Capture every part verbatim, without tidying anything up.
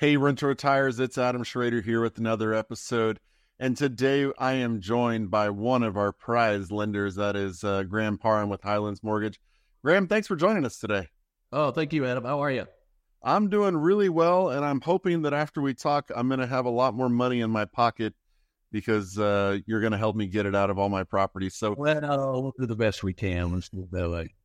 Hey, Renter Retires, it's Adam Schrader here with another episode. And today I am joined by one of our prize lenders, that is uh, Graham Parham with Highlands Mortgage. Graham, thanks for joining us today. Oh, thank you, Adam. How are you? I'm doing really well, and I'm hoping that after we talk, I'm going to have a lot more money in my pocket because uh, you're going to help me get it out of all my properties. So, well, we'll do the best we can. Let's do it that way.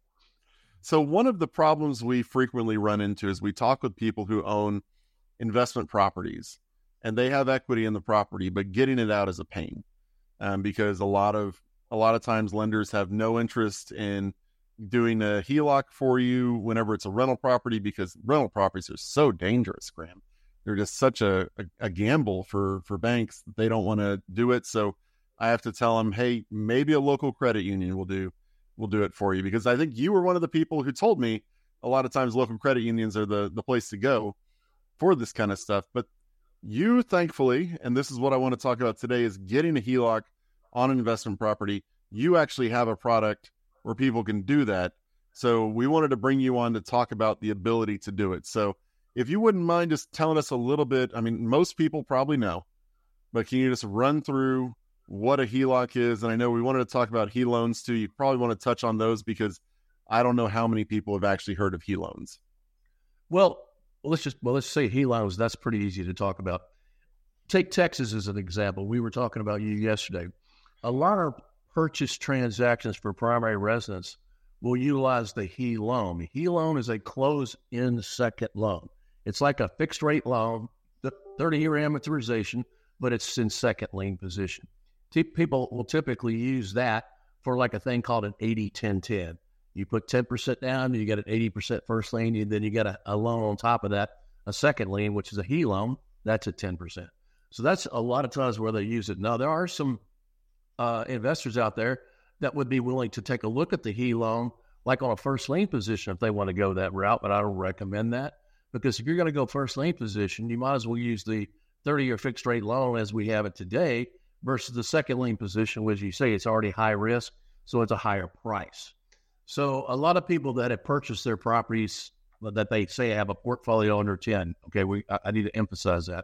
So one of the problems we frequently run into is we talk with people who own investment properties and they have equity in the property, but getting it out is a pain um, because a lot of a lot of times lenders have no interest in doing a H E L O C for you whenever it's a rental property, because rental properties are so dangerous, Graham. They're just such a, a, a gamble for, for banks. They don't want to do it. So I have to tell them, hey, maybe a local credit union will do will do it for you, because I think you were one of the people who told me a lot of times local credit unions are the, the place to go for this kind of stuff. But you, thankfully, and this is what I want to talk about today, is getting a H E L O C on an investment property. You actually have a product where people can do that. So we wanted to bring you on to talk about the ability to do it. So if you wouldn't mind just telling us a little bit, I mean, most people probably know, but can you just run through what a H E L O C is? And I know we wanted to talk about H E loans too. You probably want to touch on those because I don't know how many people have actually heard of H E loans. Well, Well, let's just, well, let's say H E loans. That's pretty easy to talk about. Take Texas as an example. We were talking about you yesterday. A lot of purchase transactions for primary residence will utilize the H E loan. The H E loan is a close-in second loan. It's like a fixed rate loan, thirty-year amortization, but it's in second lien position. People will typically use that for like a thing called an eighty ten ten. You put ten percent down, you get an eighty percent first lien, and then you get a, a loan on top of that, a second lien, which is a H E loan. That's at ten percent. So that's a lot of times where they use it. Now, there are some uh, investors out there that would be willing to take a look at the H E loan, like on a first lien position if they want to go that route, but I don't recommend that, because if you're going to go first lien position, you might as well use the thirty-year fixed rate loan as we have it today versus the second lien position, which you say it's already high risk, so it's a higher price. So a lot of people that have purchased their properties that they say have a portfolio under ten, okay, we I, I need to emphasize that.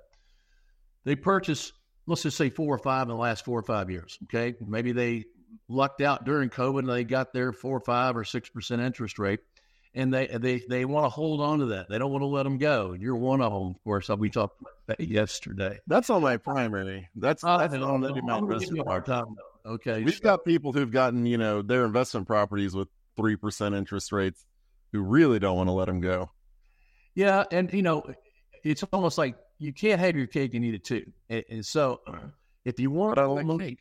They purchase, let's just say four or five in the last four or five years, okay? Maybe they lucked out during COVID and they got their four or five or six percent interest rate, and they they they want to hold on to that. They don't want to let them go. You're one of them, of course. We talked about that yesterday. That's on my primary. That's, uh, that's on my investment property. Okay. We've got people who've gotten, you know, their investment properties with three percent interest rates who really don't want to let them go. Yeah. And, you know, it's almost like you can't have your cake and eat it too. And, and so if you want to like cake.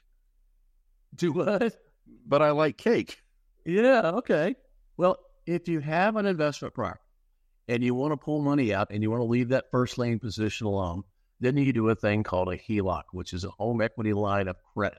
Do what? But I like cake. Yeah. Okay. Well, if you have an investment property and you want to pull money out and you want to leave that first lien position alone, then you do a thing called a H E L O C, which is a home equity line of credit.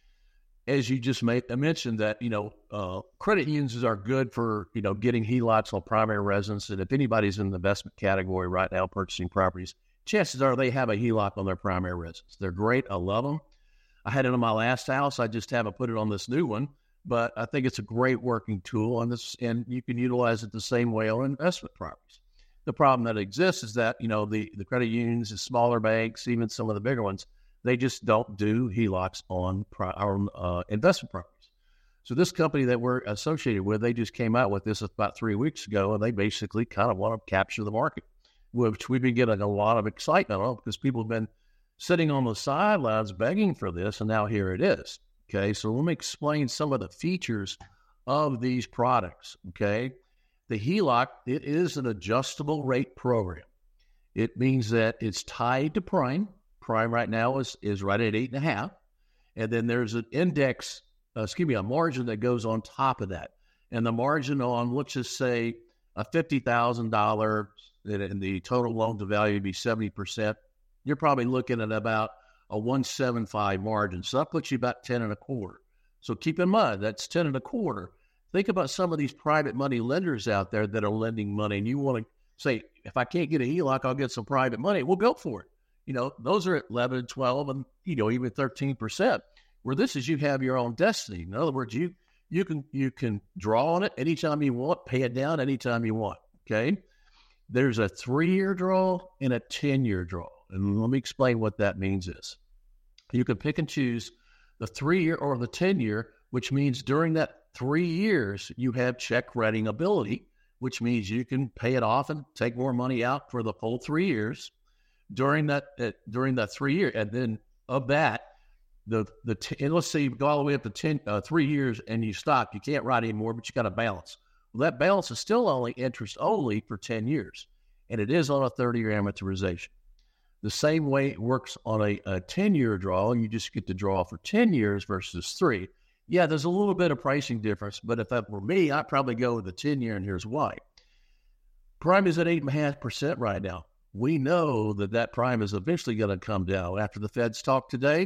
As you just made, I mentioned that, you know, uh, credit unions are good for, you know, getting H E L O Cs on primary residence. And if anybody's in the investment category right now purchasing properties, chances are they have a H E L O C on their primary residence. They're great. I love them. I had it on my last house. I just haven't put it on this new one, but I think it's a great working tool on this, and you can utilize it the same way on investment properties. The problem that exists is that, you know, the, the credit unions, the smaller banks, even some of the bigger ones, they just don't do H E L O Cs on pro- our uh, investment properties. So this company that we're associated with, they just came out with this about three weeks ago, and they basically kind of want to capture the market, which we've been getting a lot of excitement on because people have been sitting on the sidelines begging for this, and now here it is. Okay, so let me explain some of the features of these products. Okay, the H E L O C, it is an adjustable rate program. It means that it's tied to prime. Prime right now is, is right at eight and a half. And then there's an index, uh, excuse me, a margin that goes on top of that. And the margin on, let's just say, a fifty thousand dollars, and the total loan to value would be seventy percent. You're probably looking at about a one seventy-five margin. So that puts you about ten and a quarter. So keep in mind, that's ten and a quarter. Think about some of these private money lenders out there that are lending money, and you want to say, if I can't get a H E L O C, I'll get some private money. Well, go for it. You know, those are at eleven, twelve, and, you know, even thirteen percent. Where this is, you have your own destiny. In other words, you you can you can draw on it anytime you want, pay it down anytime you want, okay? There's a three-year draw and a ten-year draw. And let me explain what that means is. You can pick and choose the three-year or the ten-year, which means during that three years, you have check writing ability, which means you can pay it off and take more money out for the full three years during that uh, during that three year. And then of that, the the t- and let's say you go all the way up to ten, uh, three years and you stop. You can't write anymore, but you got a balance. Well, that balance is still only interest only for ten years, and it is on a thirty-year amortization. The same way it works on a, a ten-year draw, you just get to draw for ten years versus three. Yeah, there's a little bit of pricing difference, but if that were me, I'd probably go with the ten-year, and here's why. Prime is at eight point five percent right now. We know that that prime is eventually going to come down after the Fed's talk today,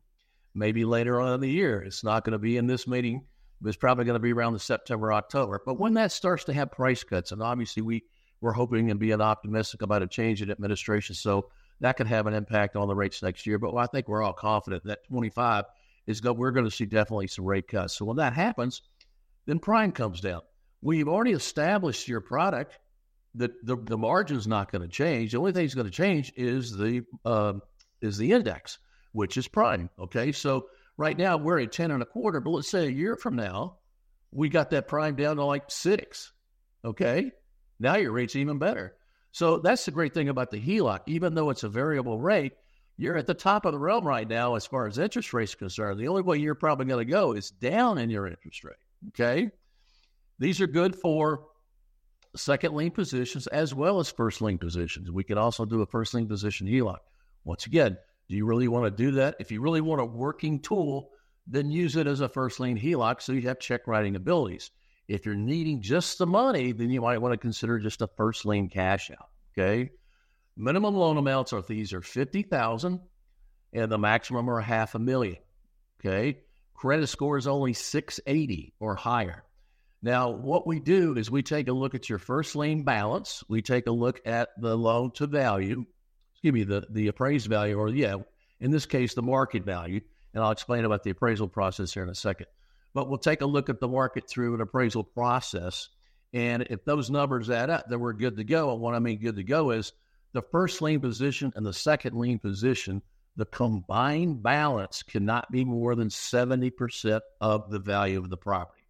maybe later on in the year. It's not going to be in this meeting. It's probably going to be around the September, October. But when that starts to have price cuts, and obviously we, we're hoping and being optimistic about a change in administration, so that could have an impact on the rates next year. But I think we're all confident that twenty-five is go, we're going to see definitely some rate cuts. So when that happens, then prime comes down. We've already established your product that the, the margin's not going to change. The only thing that's going to change is the uh, is the index, which is prime. Okay, so right now we're at ten and a quarter, but let's say a year from now, we got that prime down to like six. Okay, now your rate's even better. So that's the great thing about the H E L O C. Even though it's a variable rate, you're at the top of the realm right now as far as interest rates are concerned. The only way you're probably going to go is down in your interest rate. Okay, these are good for second lien positions as well as first lien positions. We can also do a first lien position H E L O C. Once again, do you really want to do that? If you really want a working tool, then use it as a first lien H E L O C so you have check writing abilities. If you're needing just the money, then you might want to consider just a first lien cash out. Okay. Minimum loan amounts are these are fifty thousand dollars and the maximum are half a million. Okay. Credit score is only six eighty or higher. Now, what we do is we take a look at your first lien balance. We take a look at the loan to value, excuse me, the, the appraised value, or yeah, in this case, the market value. And I'll explain about the appraisal process here in a second. But we'll take a look at the market through an appraisal process. And if those numbers add up, then we're good to go. And what I mean good to go is the first lien position and the second lien position, the combined balance cannot be more than seventy percent of the value of the property.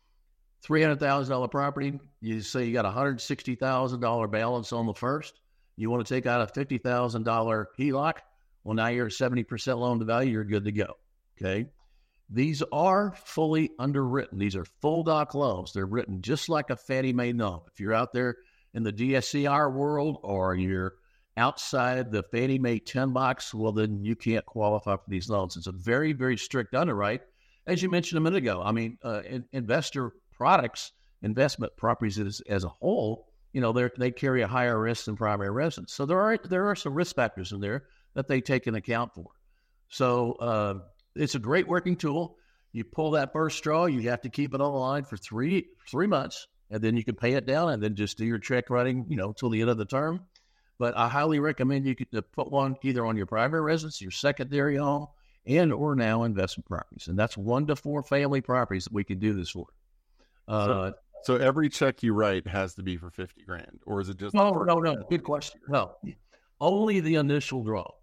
three hundred thousand dollars property, you say you got a one hundred sixty thousand dollars balance on the first. You want to take out a fifty thousand dollars H E L O C. Well, now you're at seventy percent loan to value. You're good to go. Okay. These are fully underwritten. These are full doc loans. They're written just like a Fannie Mae loan. If you're out there in the D S C R world or you're outside the Fannie Mae ten box, well, then you can't qualify for these loans. It's a very, very strict underwrite. As you mentioned a minute ago, I mean, uh, in, investor products, investment properties as, as a whole, you know, they they carry a higher risk than primary residence. So there are there are some risk factors in there that they take into account for. So uh, it's a great working tool. You pull that first straw, you have to keep it on the line for three three months, and then you can pay it down and then just do your check writing, you know, till the end of the term. But I highly recommend you could put one either on your primary residence, your secondary home, and or now investment properties. And that's one to four family properties that we can do this for. Uh, so, so every check you write has to be for fifty grand, or is it just? No, no, no. Good question. No, only the initial draw.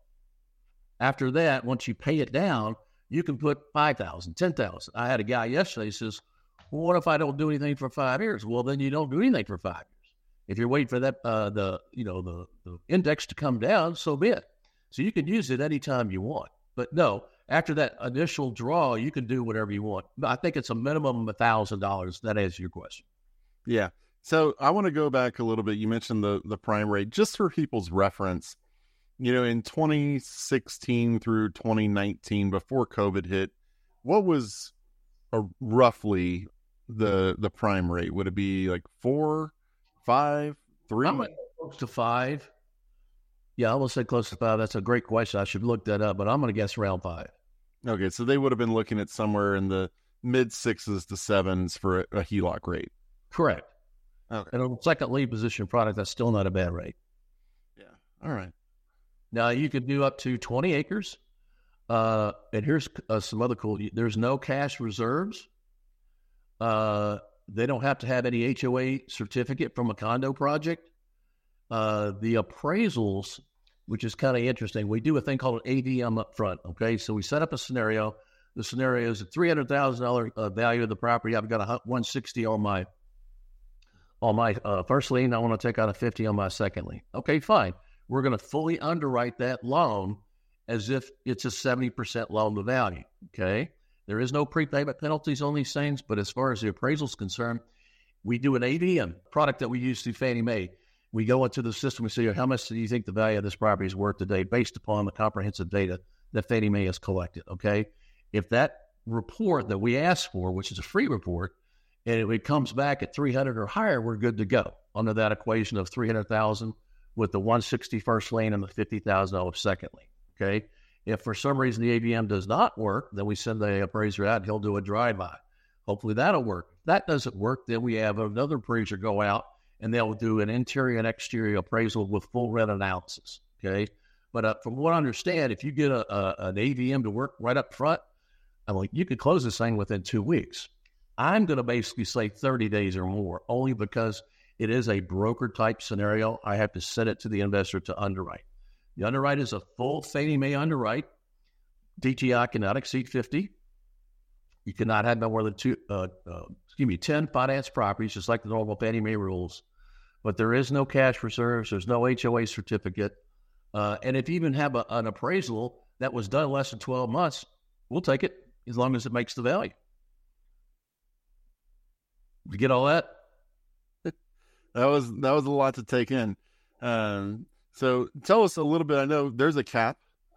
After that, once you pay it down, you can put five thousand, ten thousand. I had a guy yesterday who says, well, what if I don't do anything for five years? Well, then you don't do anything for five years. If you're waiting for that, uh, the, you know, the, the index to come down, so be it. So you can use it anytime you want. But no, after that initial draw, you can do whatever you want. I think it's a minimum of a thousand dollars. That answers your question. Yeah. So I want to go back a little bit. You mentioned the, the prime rate, just for people's reference. You know, in twenty sixteen through twenty nineteen, before COVID hit, what was a, roughly the the prime rate? Would it be like four, five, three? I'm close to five. Yeah, I will say close to five. That's a great question. I should look that up, but I'm going to guess around five. Okay, so they would have been looking at somewhere in the mid sixes to sevens for a, a H E L O C rate. Correct. Okay. And on second lead position product, that's still not a bad rate. Yeah. All right. Now, you could do up to twenty acres. Uh, and here's uh, some other cool. There's no cash reserves. Uh, they don't have to have any H O A certificate from a condo project. Uh, the appraisals, which is kind of interesting, we do a thing called an A V M up front, okay? So we set up a scenario. The scenario is a three hundred thousand dollars uh, value of the property. I've got a one hundred sixty on my on my uh, first lien. I want to take out a fifty on my second lien. Okay, fine. We're going to fully underwrite that loan as if it's a seventy percent loan to value, okay? There is no prepayment penalties on these things, but as far as the appraisal is concerned, we do an A V M product that we use through Fannie Mae. We go into the system and say, how much do you think the value of this property is worth today based upon the comprehensive data that Fannie Mae has collected, okay? If that report that we ask for, which is a free report, and if it comes back at three hundred or higher, we're good to go under that equation of three hundred thousand with the one hundred sixty first lien and the fifty thousand dollars second lien, okay? If for some reason the A V M does not work, then we send the appraiser out and he'll do a drive-by. Hopefully that'll work. If that doesn't work, then we have another appraiser go out and they'll do an interior and exterior appraisal with full rent analysis, okay? But uh, from what I understand, if you get a, a, an A V M to work right up front, I'm like, you could close this thing within two weeks. I'm going to basically say thirty days or more, only because it is a broker-type scenario. I have to send it to the investor to underwrite. The underwrite is a full Fannie Mae underwrite. D T I cannot exceed fifty. You cannot have no more than two, uh, uh, excuse me, ten finance properties, just like the normal Fannie Mae rules. But there is no cash reserves. There's no H O A certificate. Uh, and if you even have a, an appraisal that was done less than twelve months, we'll take it as long as it makes the value. You get all that? That was that was a lot to take in. Um, so tell us a little bit. I know there's a cap,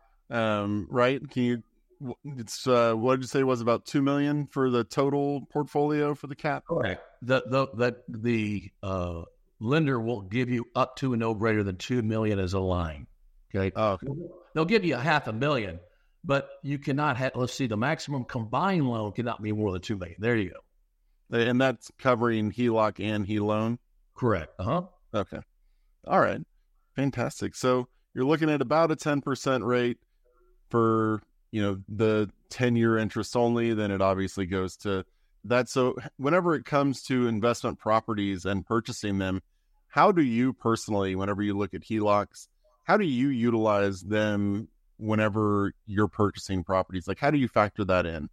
um, right? Can you? It's uh, what did you say was about two million for the total portfolio for the cap? Correct. The the the the uh, lender will give you up to and no greater than two million as a line. Okay. Oh, okay. They'll give you a half a million, but you cannot have. Let's see, the maximum combined loan cannot be more than two million. There you go. And that's covering H E L O C and H E loan? Correct. Uh-huh. Okay. All right. Fantastic. So you're looking at about a ten percent rate for, you know, the ten-year interest only. Then it obviously goes to that. So whenever it comes to investment properties and purchasing them, how do you personally, whenever you look at H E L O Cs, how do you utilize them whenever you're purchasing properties? Like, how do you factor that in?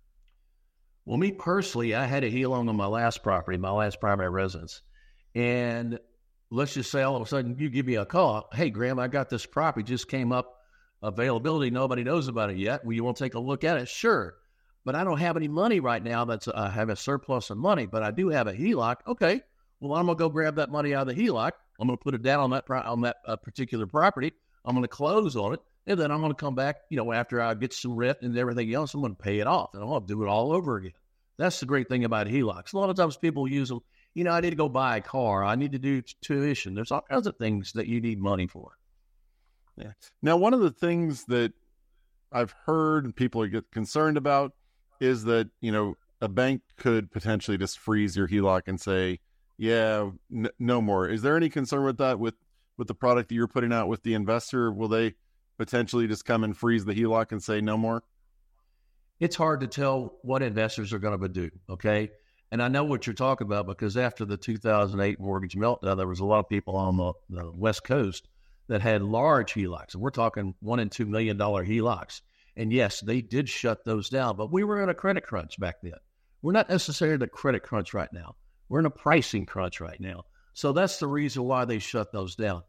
Well, me personally, I had a H E loan on my last property, my last primary residence. And let's just say all of a sudden you give me a call. Hey, Graham, I got this property, just came up, availability. Nobody knows about it yet. Well, you want to take a look at it? Sure. But I don't have any money right now. That's I uh, have a surplus of money, but I do have a H E L O C. Okay. Well, I'm going to go grab that money out of the H E L O C. I'm going to put it down on that, pro- on that uh, particular property. I'm going to close on it. And then I'm going to come back, you know, after I get some rent and everything else, I'm going to pay it off and I'm going to do it all over again. That's the great thing about H E L O Cs. A lot of times people use them, you know, I need to go buy a car. I need to do tuition. There's all kinds of things that you need money for. Yeah. Now, one of the things that I've heard and people get concerned about is that, you know, a bank could potentially just freeze your H E L O C and say, yeah, n- no more. Is there any concern with that with, with the product that you're putting out with the investor? Will they potentially just come and freeze the H E L O C and say no more? It's hard to tell what investors are going to do, okay? And I know what you're talking about because after the two thousand eight mortgage meltdown, there was a lot of people on the, the West Coast that had large H E L O Cs. And we're talking one and two million dollar H E L O Cs. And yes, they did shut those down, but we were in a credit crunch back then. We're not necessarily in a credit crunch right now. We're in a pricing crunch right now. So that's the reason why they shut those down.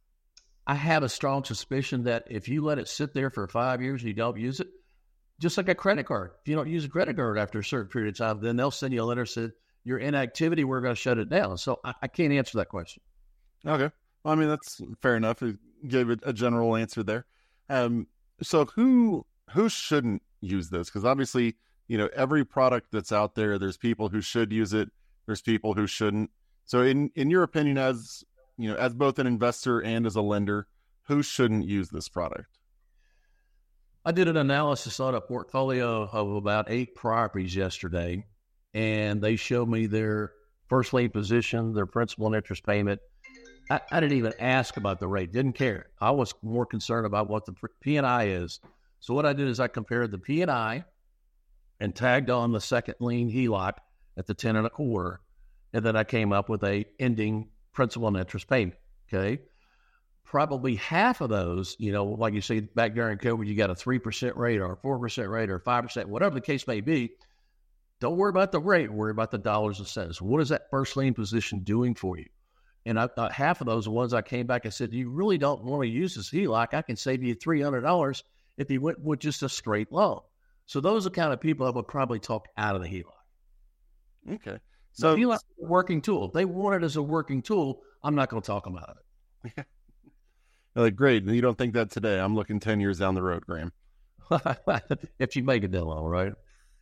I have a strong suspicion that if you let it sit there for five years and you don't use it, just like a credit card, if you don't use a credit card after a certain period of time, then they'll send you a letter saying, your inactivity, we're going to shut it down. So I, I can't answer that question. Okay. Well, I mean, that's fair enough. You gave it a general answer there. Um, so who who shouldn't use this? Because obviously, you know, every product that's out there, there's people who should use it. There's people who shouldn't. So in, in your opinion, as you know, as both an investor and as a lender, who shouldn't use this product? I did an analysis on a portfolio of about eight properties yesterday, and they showed me their first lien position, their principal and interest payment. I, I didn't even ask about the rate, didn't care. I was more concerned about what the P and I is. So what I did is I compared the P and I and tagged on the second lien H E L O C at the ten and a quarter, and then I came up with a ending principal and interest payment. Okay. Probably half of those, you know, like you say back during COVID, you got a three percent rate or a four percent rate or five percent, whatever the case may be. Don't worry about the rate. Worry about the dollars and cents. What is that first lien position doing for you? And I, uh, half of those ones I came back and said, you really don't want to use this H E L O C. I can save you three hundred dollars if you went with just a straight loan. So those are the kind of people I would probably talk out of the H E L O C. Okay. So H E L O C is a working tool. If they want it as a working tool, I'm not going to talk them out of it. Like, great. You don't think that today. I'm looking ten years down the road, Graham. If you make it that long, right?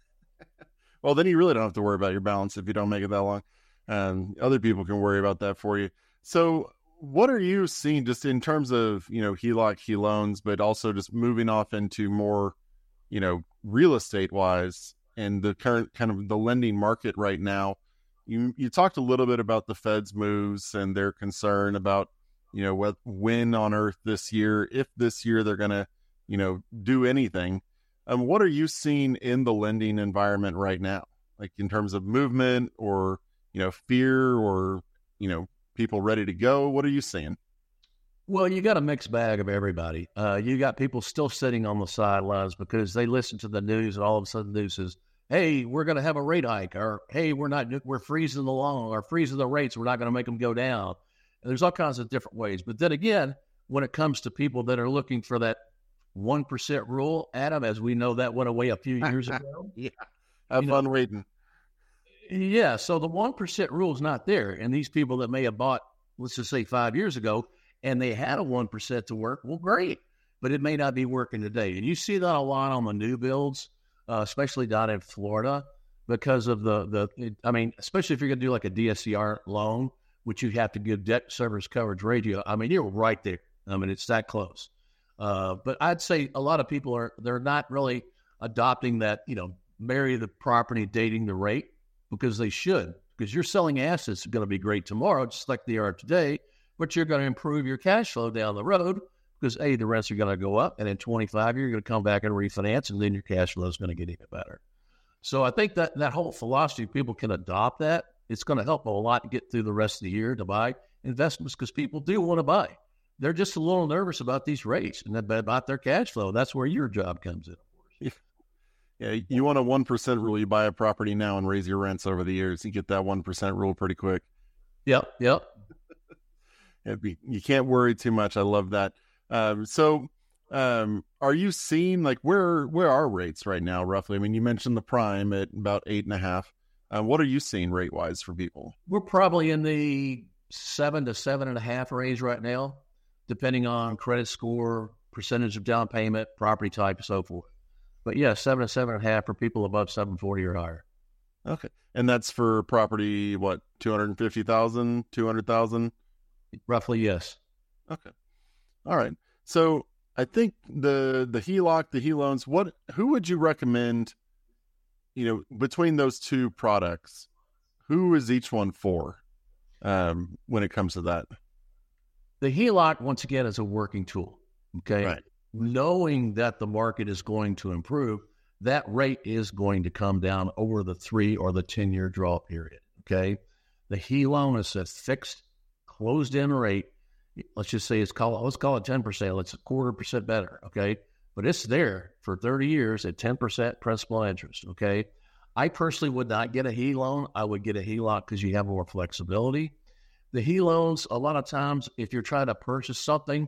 Well, then you really don't have to worry about your balance if you don't make it that long. Um, other people can worry about that for you. So what are you seeing just in terms of, you know, H E L O C, H E loans, but also just moving off into more, you know, real estate wise and the current kind of the lending market right now? You, you talked a little bit about the Fed's moves and their concern about, you know, what, when on earth this year, if this year they're going to, you know, do anything. Um, what are you seeing in the lending environment right now? Like in terms of movement or, you know, fear or, you know, people ready to go? What are you seeing? Well, you got a mixed bag of everybody. Uh, you got people still sitting on the sidelines because they listen to the news and all of a sudden the news says, hey, we're going to have a rate hike, or hey, we're not, we're freezing the loan or freezing the rates. We're not going to make them go down. And there's all kinds of different ways. But then again, when it comes to people that are looking for that one percent rule, Adam, as we know, that went away a few years ago. Yeah. Have you fun know, waiting. Yeah. So the one percent rule is not there. And these people that may have bought, let's just say five years ago, and they had a one percent to work, well, great. But it may not be working today. And you see that a lot on the new builds, uh, especially down in Florida, because of the, the I mean, especially if you're going to do like a D S C R loan, which you have to give debt service coverage ratio. I mean, you're right there. I mean, it's that close. Uh, but I'd say a lot of people are, they're not really adopting that, you know, marry the property, dating the rate, because they should, because you're selling assets are going to be great tomorrow, just like they are today, but you're going to improve your cash flow down the road because A, the rents are going to go up, and in twenty-five, you're going to come back and refinance, and then your cash flow is going to get even better. So I think that that whole philosophy, people can adopt that. It's going to help a lot to get through the rest of the year to buy investments because people do want to buy. They're just a little nervous about these rates and about their cash flow. That's where your job comes in. Yeah, yeah you want a one percent rule. You buy a property now and raise your rents over the years. You get that one percent rule pretty quick. Yep, yep. Be, you can't worry too much. I love that. Um, so um, are you seeing, like, where where are rates right now, roughly? I mean, you mentioned the prime at about eight and a half. Um, what are you seeing rate-wise for people? We're probably in the seven to seven and a half range right now, depending on credit score, percentage of down payment, property type, and so forth. But yeah, seven to seven and a half for people above seven forty or higher. Okay. And that's for property, what, two hundred fifty thousand, two hundred thousand? Roughly, yes. Okay. All right. So I think the, the H E L O C, the H E loans, what, who would you recommend, you know, between those two products, who is each one for, um, when it comes to that? The H E L O C, once again, is a working tool. Okay. Right. Knowing that the market is going to improve, that rate is going to come down over the three or the ten year draw period. Okay. The H E loan is a fixed, closed in rate. Let's just say it's called, let's call it ten percent. It's a quarter percent better. Okay. But it's there for thirty years at ten percent principal interest. Okay. I personally would not get a H E loan. I would get a H E L O C because you have more flexibility. The H E loans, a lot of times, if you're trying to purchase something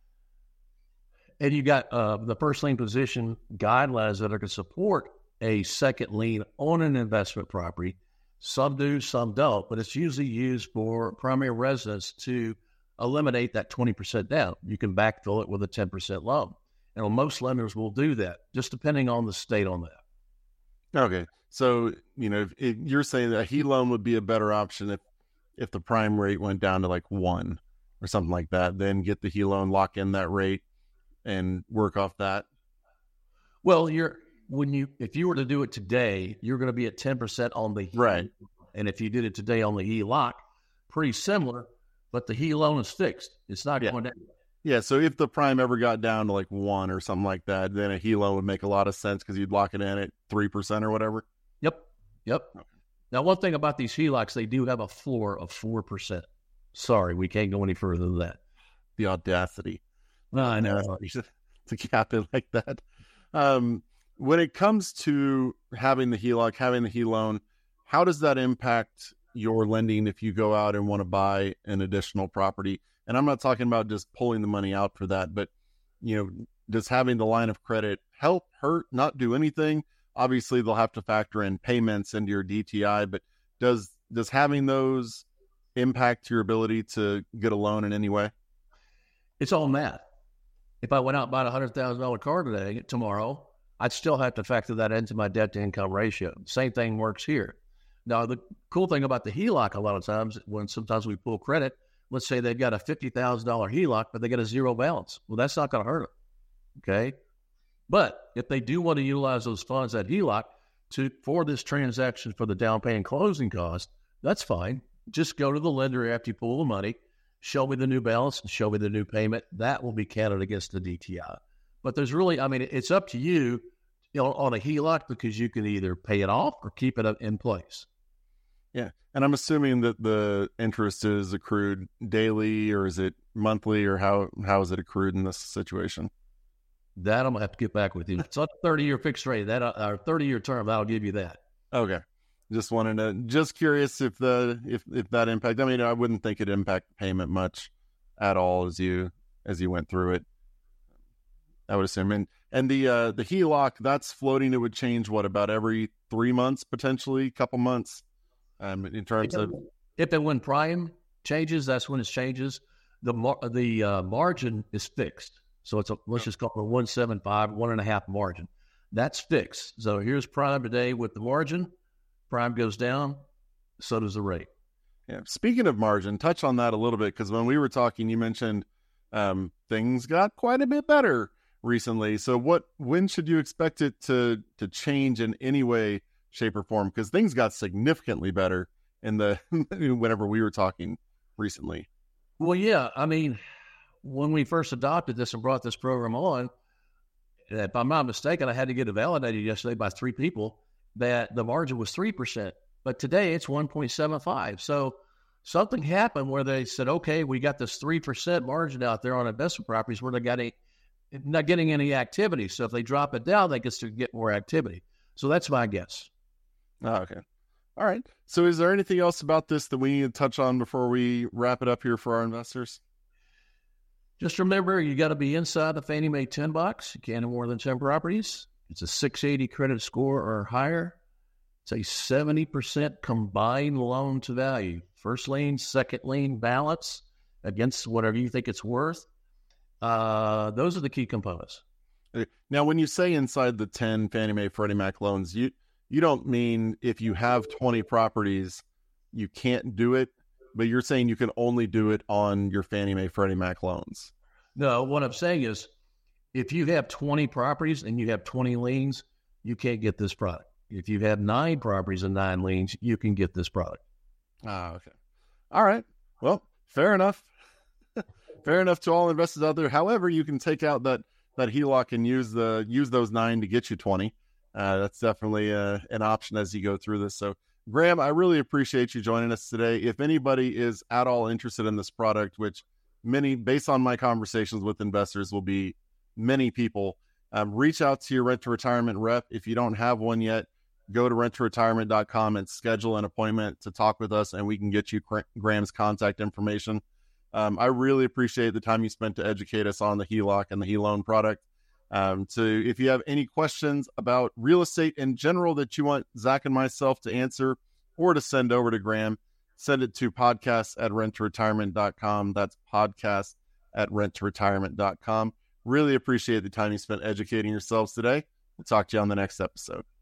and you got uh, the first lien position guidelines that are going to support a second lien on an investment property, some do, some don't, but it's usually used for primary residence to eliminate that twenty percent down. You can backfill it with a ten percent loan. And most lenders will do that, just depending on the state on that. Okay. So, you know, if, if you're saying that a H E loan would be a better option if, if the prime rate went down to like one or something like that, then get the H E loan, lock in that rate and work off that. Well, you're, when you, if you were to do it today, you're going to be at ten percent on the H E loan. Right. And if you did it today on the H E L O C, pretty similar, but the H E loan is fixed. It's not yeah. going down. Yeah. So if the prime ever got down to like one or something like that, then a H E loan would make a lot of sense because you'd lock it in at three percent or whatever. Yep. Yep. Okay. Now, one thing about these H E L O Cs, they do have a floor of four percent. Sorry, we can't go any further than that. The audacity. No, I know. Uh, to cap it like that. Um, when it comes to having the H E L O C, having the H E loan, how does that impact your lending if you go out and want to buy an additional property? And I'm not talking about just pulling the money out for that, but, you know, does having the line of credit help, hurt, not do anything? Obviously, they'll have to factor in payments into your D T I, but does does having those impact your ability to get a loan in any way? It's all math. If I went out and bought a one hundred thousand dollars car today, tomorrow, I'd still have to factor that into my debt-to-income ratio. Same thing works here. Now, the cool thing about the H E L O C a lot of times, when sometimes we pull credit, let's say they've got a fifty thousand dollars H E L O C, but they get a zero balance. Well, that's not going to hurt them, okay? But if they do want to utilize those funds, that H E L O C, to, for this transaction for the down payment closing cost, that's fine. Just go to the lender after you pull the money, show me the new balance, and show me the new payment. That will be counted against the D T I. But there's really, I mean, it's up to you, you know, on a H E L O C, because you can either pay it off or keep it in place. Yeah. And I'm assuming that the interest is accrued daily, or is it monthly, or how, how is it accrued in this situation? That I'm going to have to get back with you. It's not a thirty-year fixed rate. That our thirty-year term, that'll give you that. Okay. Just wanted to, just curious if the, if, if that impact, I mean, I wouldn't think it impact payment much at all as you, as you went through it, I would assume. And, and the, uh, the H E L O C, that's floating. It would change what, about every three months, potentially couple months, um, in terms if of. If and when prime changes, that's when it changes. The, mar- the, uh, margin is fixed. So it's a, let's just call it a one seventy-five, one and a half margin. That's fixed. So here's prime today with the margin. Prime goes down, so does the rate. Yeah. Speaking of margin, touch on that a little bit, because when we were talking, you mentioned um, things got quite a bit better recently. So what, when should you expect it to to change in any way, shape, or form? Because things got significantly better in the whenever we were talking recently. Well, yeah. I mean, when we first adopted this and brought this program on, if I'm not mistaken, I had to get it validated yesterday by three people that the margin was three percent, but today it's one point seven five. So something happened where they said, okay, we got this three percent margin out there on investment properties where they got a, not getting any activity. So if they drop it down, they get to get more activity. So that's my guess. Oh, okay. All right. So is there anything else about this that we need to touch on before we wrap it up here for our investors? Just remember, you got to be inside the Fannie Mae ten box. You can't have more than ten properties. It's a six eighty credit score or higher. It's a seventy percent combined loan to value. First lien, second lien balance against whatever you think it's worth. Uh, those are the key components. Now, when you say inside the ten Fannie Mae, Freddie Mac loans, you, you don't mean if you have twenty properties, you can't do it, but you're saying you can only do it on your Fannie Mae, Freddie Mac loans. No, what I'm saying is, if you have twenty properties and you have twenty liens, you can't get this product. If you have nine properties and nine liens, you can get this product. Ah, okay. All right. Well, fair enough. Fair enough to all investors out there. However, you can take out that, that H E L O C and use the use those nine to get you twenty. Uh, that's definitely uh, an option as you go through this. So, Graham, I really appreciate you joining us today. If anybody is at all interested in this product, which many, based on my conversations with investors, will be many people, um, reach out to your Rent to Retirement rep. If you don't have one yet, go to rent to retirement dot com and schedule an appointment to talk with us, and we can get you Graham's contact information. Um, I really appreciate the time you spent to educate us on the H E L O C and the H E loan product. Um, to if you have any questions about real estate in general that you want Zach and myself to answer or to send over to Graham, send it to podcast at rent to retirement dot com. That's podcast at rent to retirement dot com. Really appreciate the time you spent educating yourselves today. We'll talk to you on the next episode.